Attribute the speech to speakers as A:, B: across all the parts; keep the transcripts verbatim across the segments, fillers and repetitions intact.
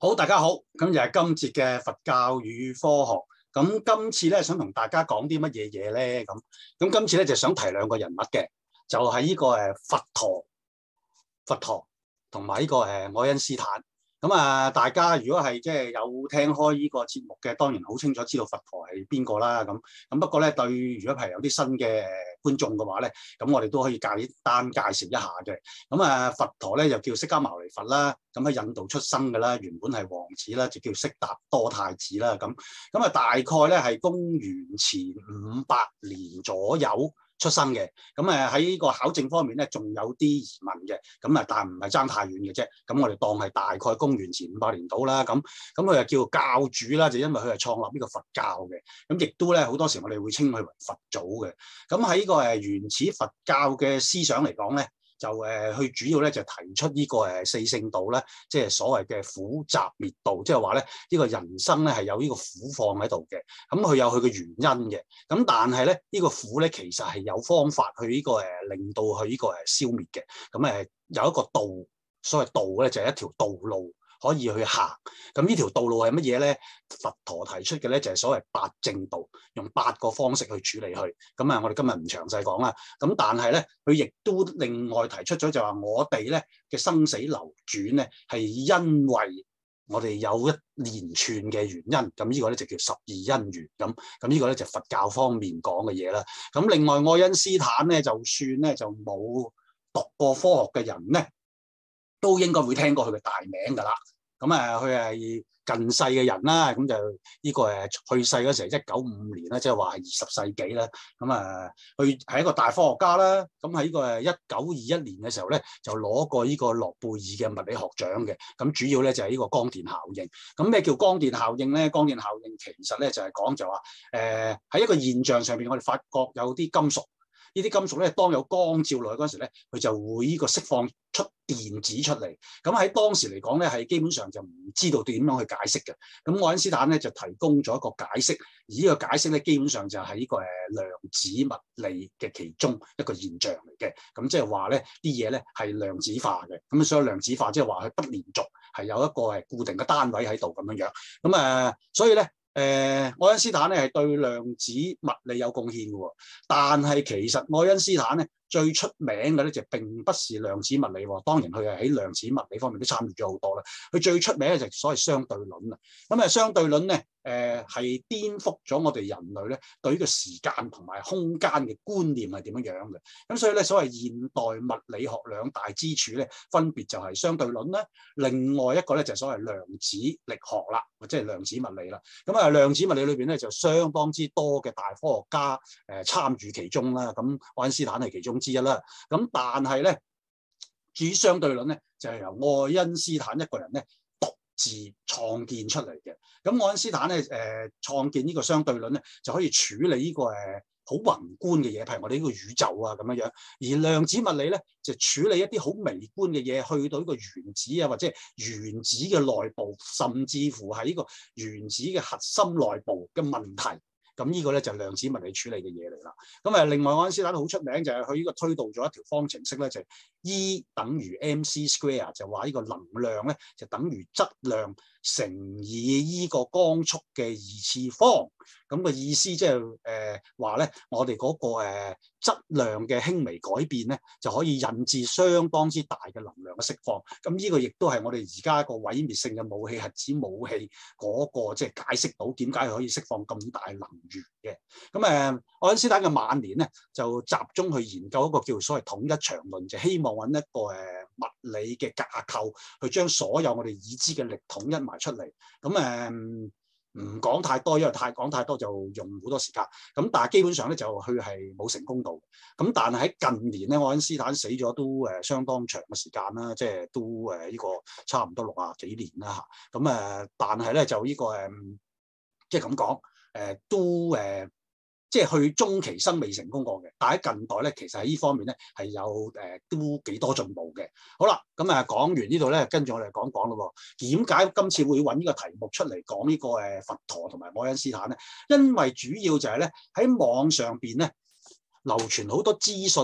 A: 好，大家好，咁就係今節嘅佛教與科學。咁今次咧想同大家講啲乜嘢嘢咧？咁咁今次咧就想提兩個人物嘅，就係、是、呢個誒佛陀、佛陀同埋呢個誒愛因斯坦。咁啊，大家如果係即係有聽開呢個節目嘅，當然好清楚知道佛陀係邊個啦。咁咁不過咧，對如果係有啲新嘅觀眾嘅話咧，咁我哋都可以簡單介紹一下嘅。咁啊，佛陀咧又叫釋迦牟尼佛啦，咁喺印度出生嘅啦，原本係王子啦，就叫悉達多太子啦。咁咁啊，大概咧係公元前五百年左右出生嘅。咁誒喺呢個考證方面咧，仲有啲疑問嘅。咁啊，但係唔係爭太遠嘅啫。咁我哋當係大概公元前五百年到啦。咁咁佢又叫教主啦，就因為佢係創立呢個佛教嘅。咁亦都咧好多時我哋會稱佢為佛祖嘅。咁喺呢個誒原始佛教嘅思想嚟講咧，就誒佢主要咧就提出呢個誒四聖道咧，即係所謂嘅苦集滅道，即係話咧呢個人生咧係有呢個苦況喺度嘅。咁佢有佢嘅原因嘅。咁但係咧呢個苦咧其實係有方法去呢個誒令到佢呢個誒消滅嘅。咁誒有一個道，所謂道咧就係一條道路可以去行。咁呢條道路係乜嘢咧？佛陀提出嘅咧就係所謂八正道，用八個方式去處理佢。咁啊，我哋今日唔詳細講啦。咁但係咧，佢亦都另外提出咗就話我哋咧嘅生死流轉咧係因為我哋有一連串嘅原因。咁呢個咧就叫十二因緣。咁咁呢個咧就佛教方面講嘅嘢啦。咁另外愛因斯坦咧，就算咧就冇讀過科學嘅人咧，都應該會聽過佢嘅大名㗎啦。咁啊，佢係近世嘅人啦，咁就呢個誒去世嗰時係一九五五年啦，即係話係二十世紀啦。咁啊，佢係一個大科學家啦。咁喺呢個誒一九二一年嘅時候咧，就攞過呢個諾貝爾嘅物理學獎嘅。咁主要咧就係呢個光電效應。咁咩叫光電效應咧？光電效應其實咧就係講就話誒喺一個現象上邊，我哋發覺有啲金屬。呢啲金屬咧，當有光照落去嗰陣時咧，佢就會呢個釋放出電子出嚟。咁喺當時嚟講咧，係基本上就唔知道點樣去解釋嘅。咁愛因斯坦咧就提供咗一個解釋，而呢個解釋咧基本上就係呢個誒量子物理嘅其中一個現象嚟嘅。咁即係話咧啲嘢咧係量子化嘅。咁所以量子化即係話佢不連續，係有一個係固定嘅單位喺度咁樣樣。咁誒，所以咧。誒、呃，愛因斯坦咧係對量子物理有貢獻嘅喎，但係其實愛因斯坦咧最出名嘅咧就並不是量子物理喎，當然佢係喺量子物理方面都參與咗好多啦。佢最出名嘅就係所謂相對論啊。咁啊，相對論咧誒係顛覆咗我哋人類咧對呢個時間同埋空間嘅觀念係點樣樣嘅。咁所以咧，所謂現代物理學兩大支柱咧，分別就係相對論啦，另外一個咧就係所謂量子力學啦，或者係量子物理啦。咁啊，量子物理裏邊咧就相當之多嘅大科學家誒參與其中啦。咁愛因斯坦係其中之一啦。咁但係咧，至於相對論咧，就係由愛因斯坦一個人咧獨自創建出嚟嘅。咁愛因斯坦咧誒創建呢個相對論咧，就可以處理呢個誒好宏觀嘅嘢，譬如我哋呢個宇宙啊咁樣樣。而量子物理咧就處理一啲好微觀嘅嘢，去到呢個原子啊，或者原子嘅內部，甚至乎係呢個原子嘅核心內部嘅問題。咁呢個咧就係量子物理處理嘅嘢嚟啦。咁啊，另外愛因斯坦好出名就係佢呢個推導咗一條方程式咧，就係 E 等於 mc square，就話呢個能量咧就等於質量乘以呢個光速嘅二次方。咁個意思即係誒話咧，我哋嗰個誒質量嘅輕微改變咧，就可以引致相當之大嘅能量嘅釋放。咁呢個亦都係我哋而家一個毀滅性嘅武器，核子武器嗰個即係解釋到點解佢可以釋放咁大能源嘅。咁誒，愛因斯坦嘅晚年咧就集中去研究一個叫所謂統一場論，就希望揾一個誒物理嘅架構去將所有我哋已知嘅力統一埋出嚟。咁誒。唔講太多，因為太講太多就用好多時間。咁但係基本上咧就佢係冇成功到。咁但係喺近年咧，愛因斯坦死咗都誒相當長嘅時間啦，即係都誒呢個差唔多六啊幾年啦嚇。咁誒，但係咧就呢個誒，即係咁講誒都誒。即係佢終其生未成功過嘅，但喺近代咧，其實喺呢方面咧係有誒、呃、都幾多進步嘅。好啦，咁啊講完呢度咧，跟住我哋講講咯喎。點解今次會揾呢個題目出嚟講呢個誒佛陀同埋愛因斯坦咧？因為主要就係咧喺網上邊咧流傳好多資訊咧，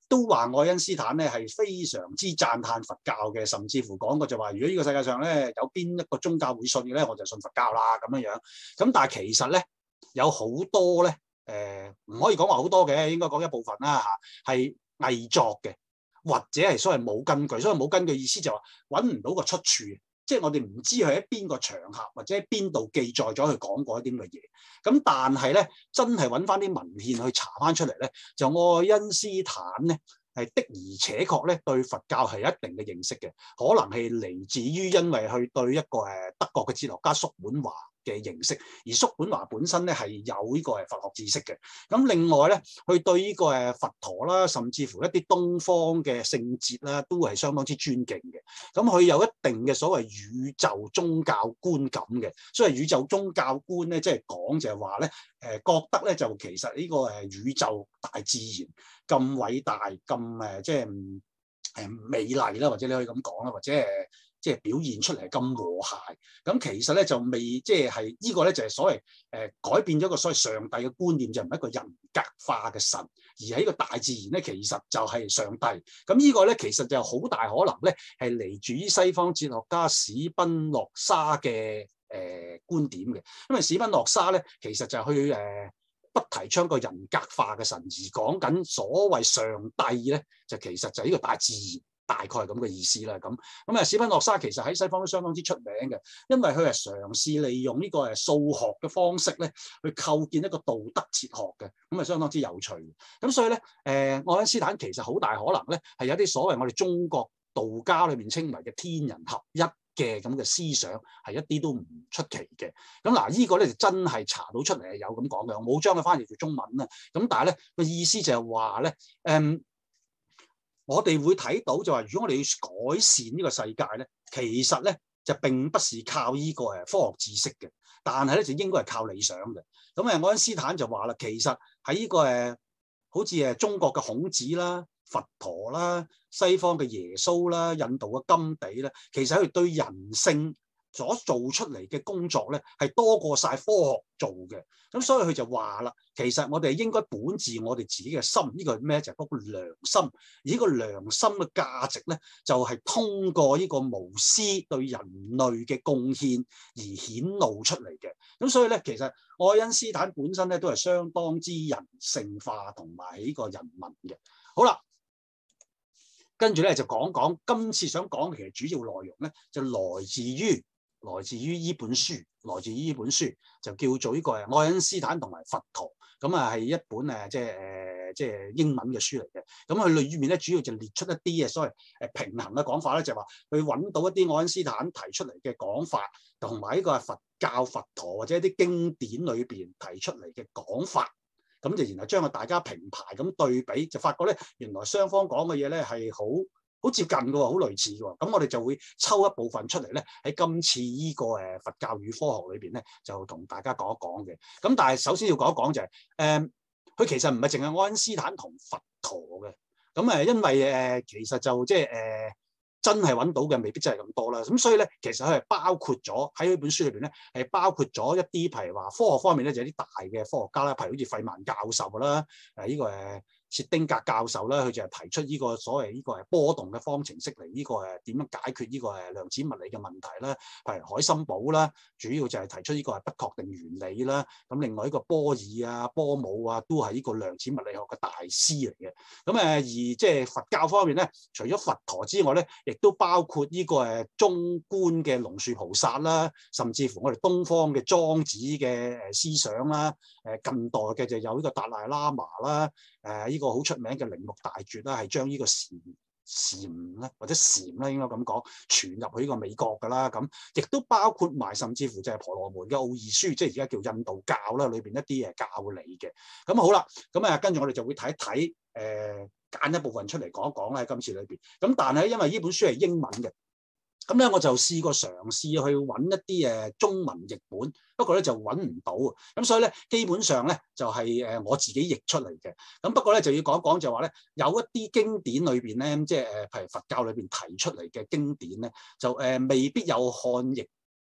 A: 都話愛因斯坦咧係非常之讚歎佛教嘅，甚至乎講過就話，如果呢個世界上咧有邊一個宗教會信嘅咧，我就信佛教啦咁樣樣。咁但係其實咧有好多咧，誒、呃、唔可以講話好多嘅，應該講一部分啦嚇，係偽作嘅，或者係所謂冇根據。所謂冇根據意思就話揾唔到個出處。即係我哋唔知佢喺邊個場合或者喺邊度記載咗佢講過一啲咁嘅嘢，咁但係咧真係揾翻啲文獻去查翻出嚟咧，就愛因斯坦咧係的而且確咧對佛教係一定嘅認識嘅，可能係嚟自於因為佢對一個誒德國嘅哲學家叔本華嘅認識，而叔本華本身咧係有呢個係佛學知識嘅。咁另外咧，佢對呢個誒佛陀啦，甚至乎一啲東方嘅聖哲啦，都係相當之尊敬嘅。咁佢有一定嘅所謂宇宙宗教觀感嘅，所謂宇宙宗教觀咧，即係講就係話咧，誒覺得咧就其實呢個誒宇宙大自然咁偉大，咁誒即係誒美麗啦，或者你可以咁講啦，或者誒。即係表現出嚟咁和諧，咁其實咧就未即係係呢個咧就係所謂誒、呃、改變咗個所謂上帝嘅觀念，就唔係一個人格化嘅神，而係呢個大自然咧其實就係上帝。咁呢個咧其實就好大可能咧係嚟自於西方哲學家史賓諾莎嘅誒、呃、觀點嘅，因為史賓諾莎咧其實就去誒、呃、不提倡個人格化嘅神，而講緊所謂上帝咧就其實就係呢個大自然。大概係咁嘅意思啦，咁咁啊，史賓諾莎其實喺西方都相當之出名嘅，因為佢係嘗試利用呢個誒數學嘅方式咧，去構建一個道德哲學嘅，咁啊相當之有趣嘅。咁所以咧，誒、呃、愛因斯坦其實好大可能咧係有啲所謂我哋中國道家裏面稱為嘅天人合一嘅咁嘅思想，係一啲都唔出奇嘅。咁嗱，呢個咧就真係查到出嚟係有咁講嘅，我冇將佢翻譯做中文啦。咁但係咧個意思就係話咧，誒、嗯。我哋會睇到就話，如果我哋要改善呢個世界咧，其實咧就並不是靠呢個誒科學知識嘅，但係咧就應該係靠理想嘅。咁誒，愛因斯坦就話啦，其實喺呢個誒好似誒中國嘅孔子啦、佛陀啦、西方嘅耶穌啦、印度嘅甘地咧，其實佢對人性所做出嚟嘅工作咧，係多過晒科學做嘅。咁所以佢就話啦，其實我哋應該本自我哋自己嘅心，呢個係咩？就係嗰個良心。而呢個良心嘅價值咧，就係通過呢個無私對人類嘅貢獻而顯露出嚟嘅。咁所以咧，其實愛因斯坦本身咧都係相當之人性化同埋呢個人文嘅。好啦，跟住咧就講講今次想講嘅其實主要內容咧，就來自於。來自於呢本書，來自於呢本書就叫做呢個係愛因斯坦同埋佛陀，咁啊係一本誒即係誒即係英文嘅書嚟嘅。咁佢裏面咧主要就列出一啲嘅所謂誒平衡嘅講法咧，就係話佢揾到一啲愛因斯坦提出嚟嘅講法，同埋呢個係佛教佛陀或者一啲經典裏邊提出嚟嘅講法，咁就然後將佢大家平排咁對比，就發覺咧原來雙方講嘅嘢咧係好。好接近嘅喎，好類似嘅喎，咁我哋就會抽一部分出嚟咧，喺今次呢個誒佛教與科學裏邊咧，就同大家講一講嘅。咁但係首先要講一講就係、是，誒、呃，佢其實唔係淨係愛因斯坦同佛陀嘅，咁誒，因為誒、呃、其實就即係誒真係揾到嘅未必真係咁多啦。咁所以咧，其實佢係包括咗喺呢本書裏邊咧，係包括咗一啲譬如話科學方面咧，就有啲大嘅科學家啦，譬如好似費曼教授啦，誒、這、呢個誒。薛丁格教授咧，佢就係提出呢個所謂呢個係波動嘅方程式嚟，呢個係點樣解決呢個係量子物理嘅問題啦。譬如海森堡啦，主要就係提出呢個係不確定原理啦。咁另外呢個波爾啊、波姆啊，都係呢個量子物理學嘅大師嚟嘅。咁誒而即係佛教方面咧，除咗佛陀之外咧，亦都包括呢個誒中觀嘅龍樹菩薩啦，甚至乎我哋東方嘅莊子嘅誒思想啦。誒近代嘅就有呢個達賴喇嘛啦。誒呢個好出名嘅鈴木大拙啦，係將呢個禪禪咧或者禪咧應該咁講傳入去呢個美國㗎啦，咁亦都包括埋甚至乎就係婆羅門嘅奧義書，即係而家叫印度教啦，裏邊一啲誒教理嘅。咁好啦，咁啊跟住我哋就會睇一睇誒揀一部分出嚟講一講啦喺今次裏邊。咁但係因為呢本書係英文嘅。咁咧我就試過嘗試去揾一啲誒中文譯本，不過咧就揾唔到，咁所以咧基本上咧就係誒我自己譯出嚟嘅。咁不過咧就要講講就話咧有一啲經典裏邊咧，即係誒譬如佛教裏邊提出嚟嘅經典咧，就誒未必有漢譯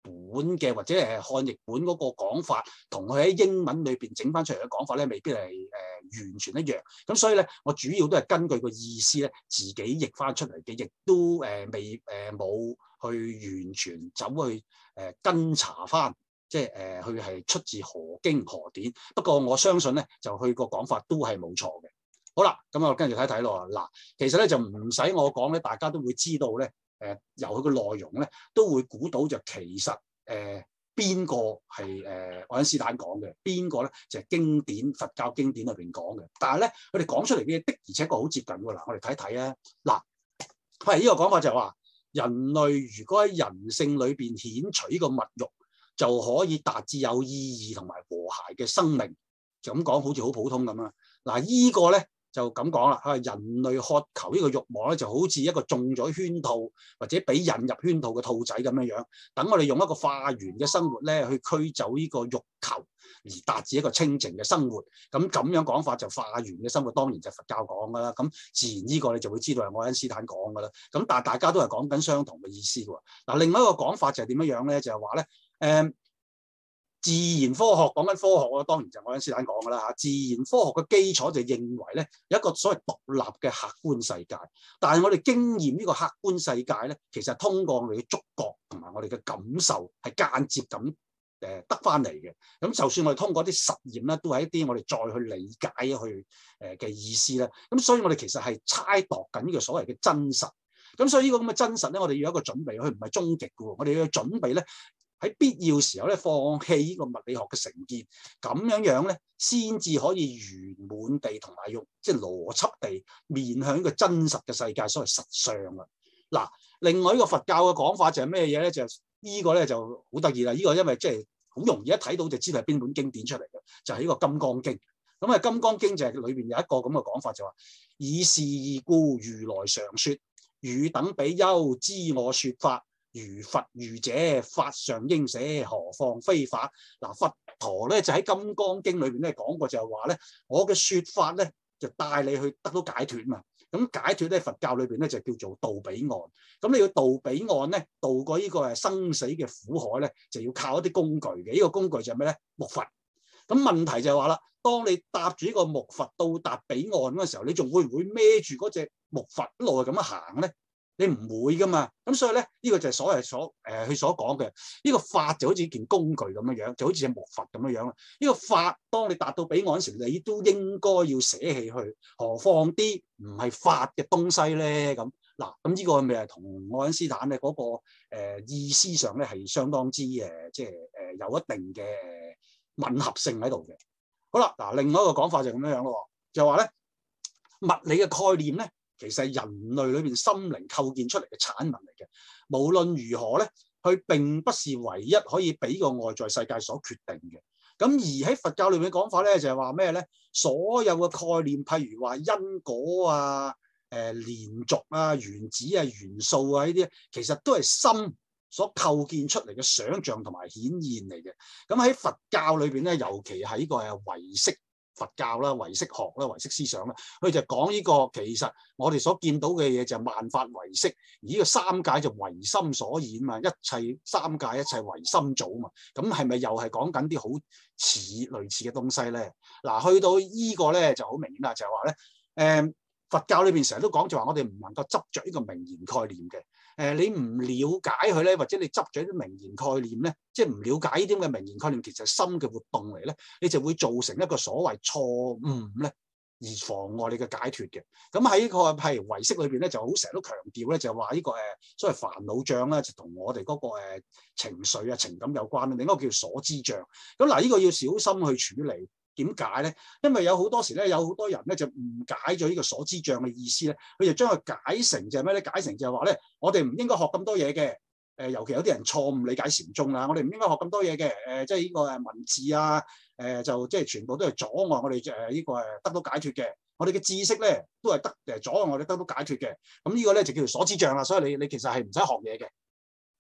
A: 本嘅或者係漢譯本嗰個講法，同佢喺英文裏邊整翻出嚟嘅講法咧，未必係誒、呃、完全一樣。咁所以咧，我主要都係根據個意思咧，自己譯翻出嚟嘅，亦都誒、呃、未誒冇、呃、去完全走去誒、呃、跟查翻，即係誒佢係出自何經何典。不過我相信咧，就佢個講法都係冇錯嘅。好啦，咁我跟住睇睇咯。嗱，其實咧就唔使我講咧，大家都會知道咧。誒、呃、由佢個內容咧，都會估到就其實誒邊個係誒愛因斯坦講嘅，邊個咧就係、是、經典佛教經典裏邊講嘅。但係咧，佢哋講出嚟嘅的而且確好接近㗎。嗱，我哋睇睇啊。嗱，係呢個講法就係話，人類如果喺人性裏邊遣除呢個物慾，就可以達至有意義同埋和諧嘅生命。就咁講，好似好普通咁啊。嗱，依個咧。就咁講啦，人類渴求呢個慾望咧，就好似一個中咗圈套或者俾引入圈套嘅兔仔咁樣樣。等我哋用一個化緣嘅生活咧，去驅走呢個慾求，而達至一個清淨嘅生活。咁咁樣講法就化緣嘅生活，當然就係佛教講噶啦。咁自然呢個你就會知道係愛因斯坦講噶啦。咁但係大家都係講緊相同嘅意思喎。嗱，另外一個講法就係點樣樣咧？就係話咧，誒、嗯。自然科學講緊科學啊，當然就愛因斯坦講㗎啦嚇。自然科學嘅基礎就認為咧，有一個所謂獨立嘅客觀世界，但係我哋經驗呢個客觀世界咧，其實通過我哋嘅觸覺同埋我哋嘅感受係間接咁誒得翻嚟嘅。咁就算我哋通過啲實驗咧，都係一啲我哋再去理解去誒嘅意思啦。咁所以我哋其實係猜度緊呢個所謂嘅真實。咁所以呢個咁嘅真實咧，我哋要有一個準備，佢唔係終極嘅喎，我哋要準備咧。喺必要時候咧，放棄呢個物理學嘅成見，咁樣樣咧，先至可以圓滿地同埋用即係邏輯地面向呢個真實嘅世界，所謂實相啊。嗱，另外一個佛教嘅講法就係咩嘢咧？就係、呢個咧就好得意啦。呢、呢個因為即係好容易一睇到就知道係邊本經典出嚟嘅，就係、係、呢個《金剛經》。咁啊，《金剛經》就係裏邊有一個咁嘅講法，就話、係、以是義故，如來常說，汝等比丘知我說法。如佛如者，法上應捨，何況非法？嗱，佛陀咧就喺《金剛經》裏邊咧講過，就係話咧，我嘅説法咧就帶你去得到解脫嘛。咁解脫咧，佛教裏邊咧就叫做渡彼岸。咁你要渡彼岸咧，渡過呢個係生死嘅苦海咧，就要靠一啲工具嘅。呢、這個工具就係咩咧？木筏。咁問題就係話啦，當你搭住呢個木筏到達彼岸嗰陣時候，你仲會唔會孭住嗰隻木筏一路係咁樣行咧？你唔會噶嘛，咁所以咧呢、這個就係所謂所誒佢、呃、所講嘅呢個法就好似件工具咁樣樣，就好似隻木筏咁樣樣啦。呢、這個法當你達到彼岸時，你都應該要捨棄去，何況啲唔係法嘅東西咧？咁嗱，咁呢個咪係同愛因斯坦嘅嗰、那個誒、呃、意思上咧係相當之誒，即係誒有一定嘅吻合性喺度嘅。好啦，嗱，另外一個講法就咁樣樣咯，就話咧物理嘅概念咧。其實係人類裏邊心靈構建出嚟嘅產物嚟嘅，無論如何咧，佢並不是唯一可以俾個外在世界所決定嘅。咁而喺佛教裏面講法咧，就係話咩咧？所有嘅概念，譬如話因果啊、誒、呃、連續啊、原子啊、元素啊呢啲，其實都係心所構建出嚟嘅想像同埋顯現嚟嘅。咁喺佛教裏邊咧，尤其係呢個係唯識。佛教啦、唯識學啦、唯識思想啦，佢就講呢個其實我哋所見到嘅嘢就係萬法唯識，而呢個三界就唯心所現嘛，一切三界一切唯心造嘛，咁係咪又係講緊啲好似類似嘅東西咧？嗱，去到呢個咧就好明顯啦，就係話咧，誒佛教裏邊成日都講就話我哋唔能夠執着呢個名言概念嘅。誒、呃，你唔了解佢咧，或者你執咗啲名言概念咧，即係唔了解呢啲咁嘅名言概念，其實係心嘅活動嚟咧，你就會造成一個所謂錯誤咧，而妨礙你嘅解脫嘅。咁喺呢個譬如唯識裏邊咧，就好成日都強調咧，就話呢個誒所謂煩惱障咧，就同我哋嗰個誒情緒啊、情感有關。另一個叫所知障。咁嗱，呢個要小心去處理。點解咧？因為有好多時咧，有好多人咧就誤解咗呢個所知障嘅意思咧，佢就將佢解成就係咩咧？解成就係話咧，我哋唔應該學咁多嘢嘅。誒、呃，尤其有啲人錯誤理解禪宗啦，我哋唔應該學咁多嘢嘅。誒、呃，即係呢個誒文字啊，誒、呃、就即係全部都係阻礙我哋誒呢個誒得到解脫嘅。我哋嘅知識咧都係得誒阻礙我哋得到解脫嘅。咁呢個咧就叫做所知障啦。所以你你其實係唔使學嘢嘅。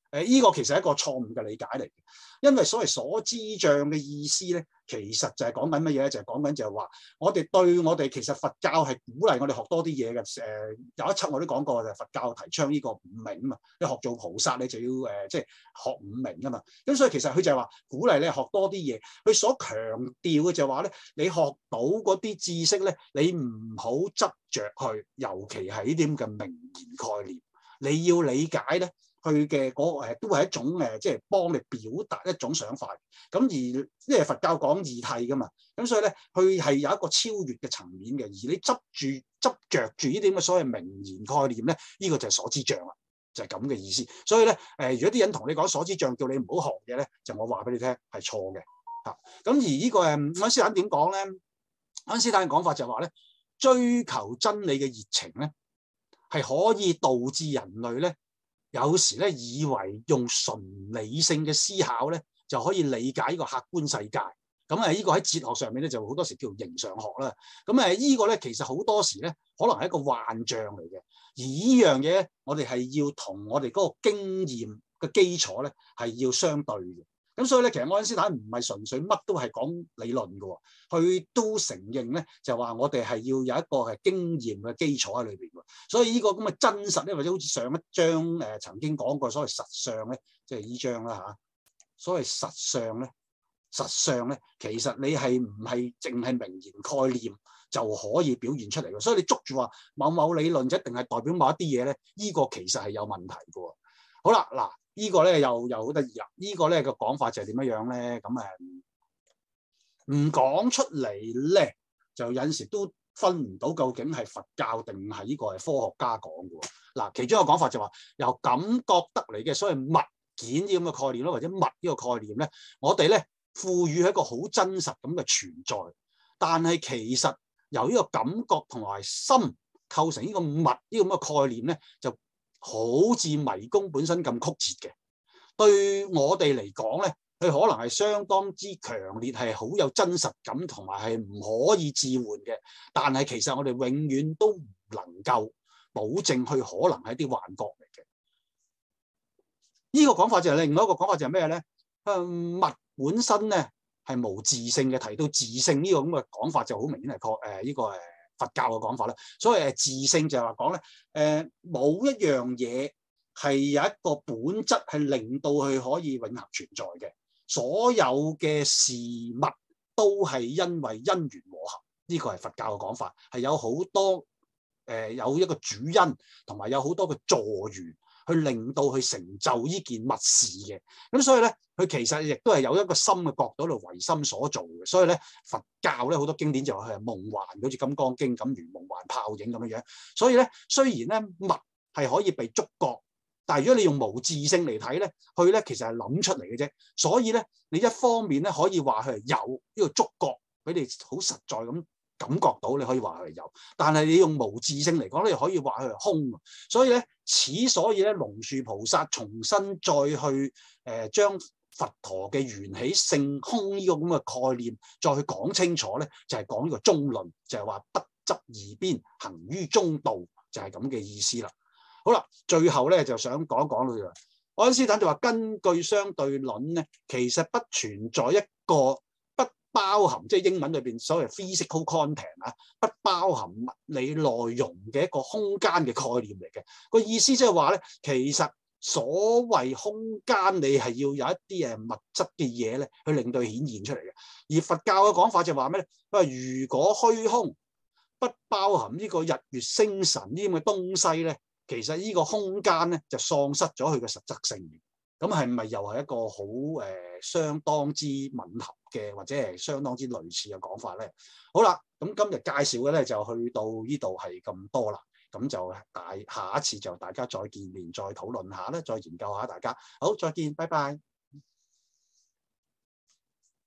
A: 誒呢個其實係一個錯誤嘅理解嚟嘅，因為所謂所知障嘅意思咧，其實就係講緊乜嘢咧？就係講緊就係話，我哋對我哋其實佛教係鼓勵我哋學多啲嘢嘅。誒、呃、有一輯我都講過，就係佛教提倡呢個五明啊嘛。你學做菩薩，你就要誒即係學五明啊嘛。咁所以其實佢就係話鼓勵你學多啲嘢。佢所強調嘅就係話咧，你學到嗰啲知識咧，你唔好執着去，尤其係呢啲咁嘅名言概念，你要理解咧。佢嘅嗰誒都係一種誒，即係幫你表達一種想法。咁而因為佛教講義諦噶嘛，咁所以咧，佢係有一個超越嘅層面嘅。而你執住執着住呢啲咁嘅所謂名言概念咧，呢個就係所知障啦，就係咁嘅意思。所以咧，誒，如果啲人同你講所知障，叫你唔好學嘅咧，就我話俾你聽係錯嘅嚇。咁而呢個誒愛因斯坦點講咧？愛因斯坦嘅講法就係話咧，追求真理嘅熱情咧，係可以導致人類咧。有時咧，以為用純理性嘅思考咧，就可以理解呢個客觀世界。咁啊，呢個喺哲學上面咧，就好多時叫形上學啦。咁誒，呢個咧其實好多時咧，可能係一個幻象嚟嘅。而呢樣嘢，我哋係要同我哋嗰個經驗嘅基礎咧，係要相對嘅。咁所以咧，其實愛因斯坦唔係純粹乜都係講理論嘅，佢都承認咧，就話我哋係要有一個係經驗嘅基礎喺裏邊。所以呢個咁嘅真實咧，或者好似上一章誒、呃、曾經講過所謂實相咧，即係呢章啦嚇。所謂實相咧，實相咧，其實你係唔係淨係名言概念就可以表現出嚟嘅。所以你捉住話某某理論就一定係代表某一啲嘢咧，呢、這個其實係有問題嘅。好啦，嗱。呢個咧又又好得意啊！呢個咧個講法就係點樣樣咧？咁誒唔講出嚟咧，就有陣時都分唔到究竟係佛教定係呢個係科學家講嘅喎。嗱，其中一個講法就話由感覺得嚟嘅所謂物件呢咁嘅概念咯，或者物呢個概念咧，我哋咧賦予係一個好真實咁嘅存在，但係其實由呢個感覺同埋心構成呢個物呢咁嘅概念咧，就好似迷宮本身咁曲折嘅，對我哋嚟講咧，佢可能係相當之強烈，係好有真實感，同埋係唔可以置換嘅。但係其實我哋永遠都唔能夠保證佢可能係一啲幻覺嚟嘅。呢、這個講法就係另外一個講法就係咩咧？物本身咧係無自性嘅，提到自性呢個咁嘅講法就好明顯係確誒呢個誒。佛教嘅講法啦，所謂誒自性就係話講咧，誒、呃、冇一樣嘢係有一個本質係令到佢可以永恆存在嘅，所有嘅事物都係因為因緣和合，呢、這個係佛教嘅講法，係有好多誒、呃、有一個主因，同埋有好多嘅助緣。去令到佢成就呢件密事嘅，咁所以咧，佢其實亦都係有一個心嘅角度度唯心所做嘅。所以咧，佛教咧好多經典就話佢係夢幻，好似《金剛經》咁如夢幻泡影咁樣樣。所以咧，雖然咧物係可以被觸覺，但係如果你用無自性嚟睇咧，佢咧其實係諗出嚟嘅啫。所以咧，你一方面咧可以話佢係有呢個觸覺，俾你好實在咁感覺到，你可以話佢係有，但係你用無自性嚟講咧，你可以話佢係空。所以咧，此所以咧，龍樹菩薩重新再去誒將、呃、佛陀嘅緣起性空呢個咁嘅概念再去講清楚咧，就係、是、講呢個中論，就係、是、話不執二邊，行於中道，就係咁嘅意思啦。好啦，最後咧就想講一講咯。愛因斯坦就話根據相對論咧，其實不存在一個包含即係英文裏邊所謂 physical content 啊，不包含物理內容嘅一個空間嘅概念嚟嘅。個意思即係話咧，其實所謂空間，你係要有一啲誒物質嘅嘢咧，去令到顯現出嚟嘅。而佛教嘅講法就話咩咧？佢話如果虛空不包含呢個日月星辰呢啲咁嘅東西咧，其實呢個空間咧就喪失咗佢嘅實質性。咁係咪又係一個好誒、呃、相當之吻合嘅，或者係相當之類似嘅講法咧？好啦，咁今日介紹嘅咧就去到呢度係咁多啦，咁就大下一次就大家再見面再討論下啦，再研究下大家。好，再見，拜拜。